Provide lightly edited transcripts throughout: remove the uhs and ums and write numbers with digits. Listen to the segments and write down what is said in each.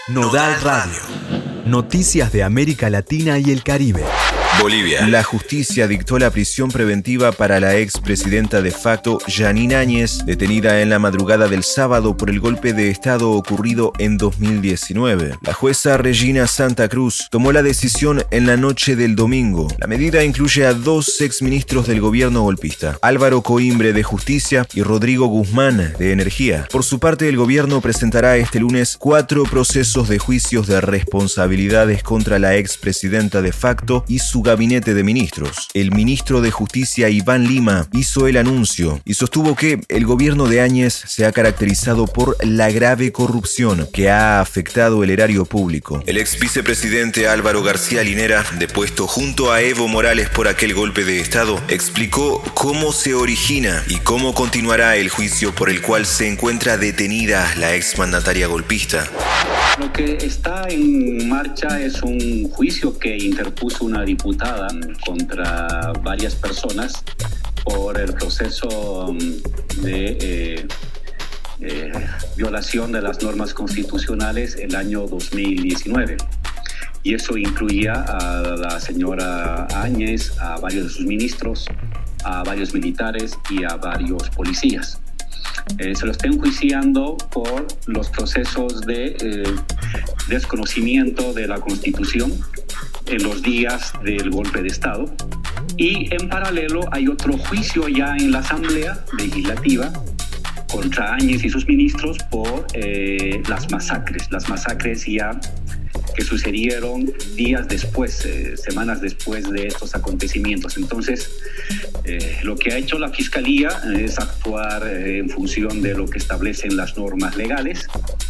Nodal Radio. Noticias de América Latina y el Caribe. Bolivia. La justicia dictó la prisión preventiva para la expresidenta de facto Janine Áñez, detenida en la madrugada del sábado por el golpe de Estado ocurrido en 2019. La jueza Regina Santa Cruz tomó la decisión en la noche del domingo. La medida incluye a dos exministros del gobierno golpista, Álvaro Coimbre de Justicia y Rodrigo Guzmán de Energía. Por su parte, el gobierno presentará este lunes 4 procesos de juicios de responsabilidades contra la expresidenta de facto y su gabinete de ministros. El ministro de Justicia, Iván Lima, hizo el anuncio y sostuvo que el gobierno de Áñez se ha caracterizado por la grave corrupción que ha afectado el erario público. El ex vicepresidente Álvaro García Linera, depuesto junto a Evo Morales por aquel golpe de Estado, explicó cómo se origina y cómo continuará el juicio por el cual se encuentra detenida la exmandataria golpista. Lo que está en marcha es un juicio que interpuso una diputada contra varias personas por el proceso de violación de las normas constitucionales el año 2019. Y eso incluía a la señora Áñez, a varios de sus ministros, a varios militares y a varios policías. Se lo está enjuiciando por los procesos de desconocimiento de la Constitución en los días del golpe de Estado. Y en paralelo hay otro juicio ya en la Asamblea Legislativa contra Áñez y sus ministros por las masacres ya que sucedieron días después, semanas después de estos acontecimientos. Entonces, lo que ha hecho la Fiscalía es actuar en función de lo que establecen las normas legales.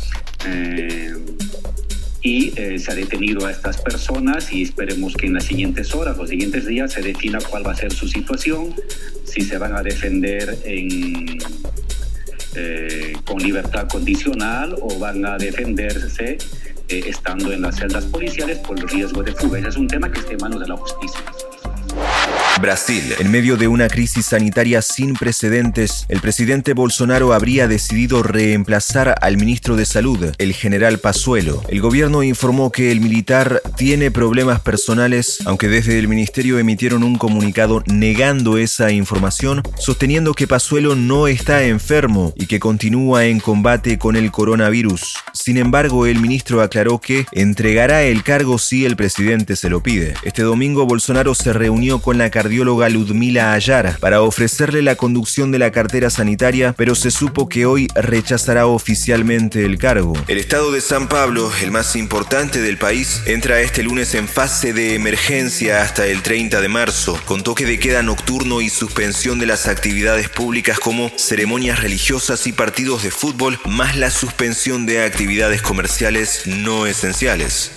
Y se ha detenido a estas personas y esperemos que en las siguientes horas, los siguientes días, se defina cuál va a ser su situación, si se van a defender con libertad condicional o van a defenderse estando en las celdas policiales por el riesgo de fuga. Ese es un tema que está en manos de la justicia. Brasil. En medio de una crisis sanitaria sin precedentes, el presidente Bolsonaro habría decidido reemplazar al ministro de Salud, el general Pazuello. El gobierno informó que el militar tiene problemas personales, aunque desde el ministerio emitieron un comunicado negando esa información, sosteniendo que Pazuello no está enfermo y que continúa en combate con el coronavirus. Sin embargo, el ministro aclaró que entregará el cargo si el presidente se lo pide. Este domingo, Bolsonaro se reunió con la cardióloga Ludmila Ayar para ofrecerle la conducción de la cartera sanitaria, pero se supo que hoy rechazará oficialmente el cargo. El estado de San Pablo, el más importante del país, entra este lunes en fase de emergencia hasta el 30 de marzo, con toque de queda nocturno y suspensión de las actividades públicas como ceremonias religiosas y partidos de fútbol, más la suspensión de actividades comerciales no esenciales.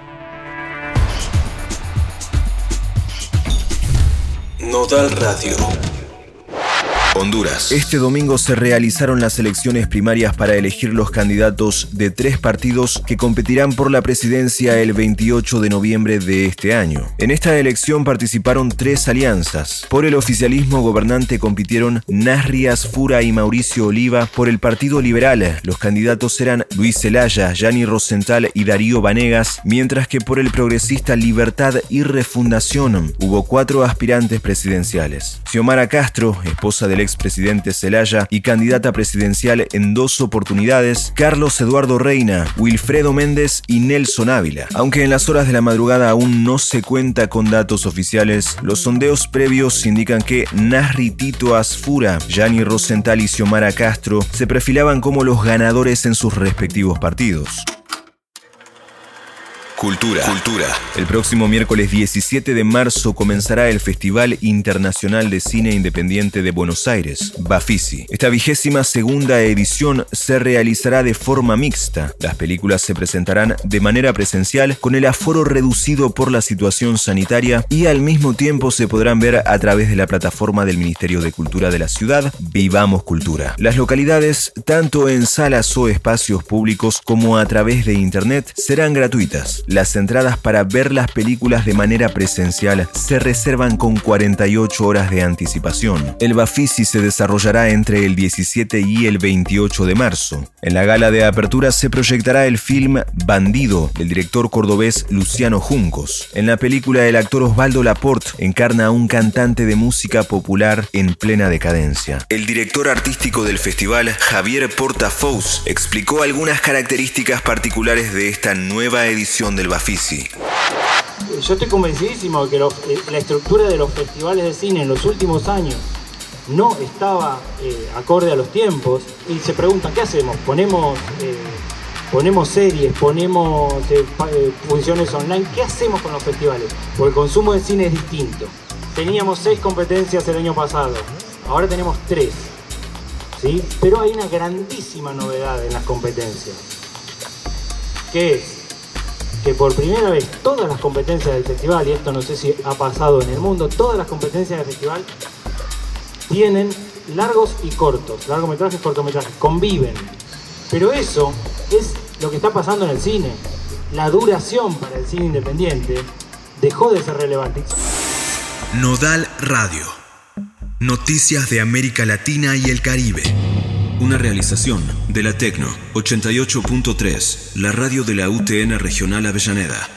Nodal Radio. Honduras. Este domingo se realizaron las elecciones primarias para elegir los candidatos de 3 partidos que competirán por la presidencia el 28 de noviembre de este año. En esta elección participaron 3 alianzas. Por el oficialismo gobernante compitieron Nasri Asfura y Mauricio Oliva. Por el Partido Liberal, los candidatos eran Luis Zelaya, Gianni Rosenthal y Darío Vanegas, mientras que por el progresista Libertad y Refundación hubo 4 aspirantes presidenciales. Xiomara Castro, esposa del expresidente Zelaya y candidata presidencial en 2 oportunidades, Carlos Eduardo Reina, Wilfredo Méndez y Nelson Ávila. Aunque en las horas de la madrugada aún no se cuenta con datos oficiales, los sondeos previos indican que Nasri Tito Asfura, Gianni Rosenthal y Xiomara Castro se perfilaban como los ganadores en sus respectivos partidos. Cultura. El próximo miércoles 17 de marzo comenzará el Festival Internacional de Cine Independiente de Buenos Aires, Bafisi. Esta 22ª edición se realizará de forma mixta. Las películas se presentarán de manera presencial con el aforo reducido por la situación sanitaria y al mismo tiempo se podrán ver a través de la plataforma del Ministerio de Cultura de la ciudad, Vivamos Cultura. Las localidades, tanto en salas o espacios públicos como a través de internet, serán gratuitas. Las entradas para ver las películas de manera presencial se reservan con 48 horas de anticipación. El Bafisi se desarrollará entre el 17 y el 28 de marzo. En la gala de apertura se proyectará el film Bandido, del director cordobés Luciano Juncos. En la película, el actor Osvaldo Laporte encarna a un cantante de música popular en plena decadencia. El director artístico del festival, Javier Portafous, explicó algunas características particulares de esta nueva edición del Bafisi. Yo estoy convencidísimo de que la estructura de los festivales de cine en los últimos años no estaba acorde a los tiempos, y se preguntan, ¿qué hacemos? Ponemos series, ponemos funciones online. ¿Qué hacemos con los festivales? Porque el consumo de cine es distinto. Teníamos 6 competencias el año pasado, ahora tenemos 3, ¿sí? Pero hay una grandísima novedad en las competencias, que es que por primera vez todas las competencias del festival, y esto no sé si ha pasado en el mundo, todas las competencias del festival tienen largos y cortos, largometrajes, cortometrajes, conviven. Pero eso es lo que está pasando en el cine. La duración para el cine independiente dejó de ser relevante. Nodal Radio. Noticias de América Latina y el Caribe. Una realización de la Tecno 88.3, la radio de la UTN Regional Avellaneda.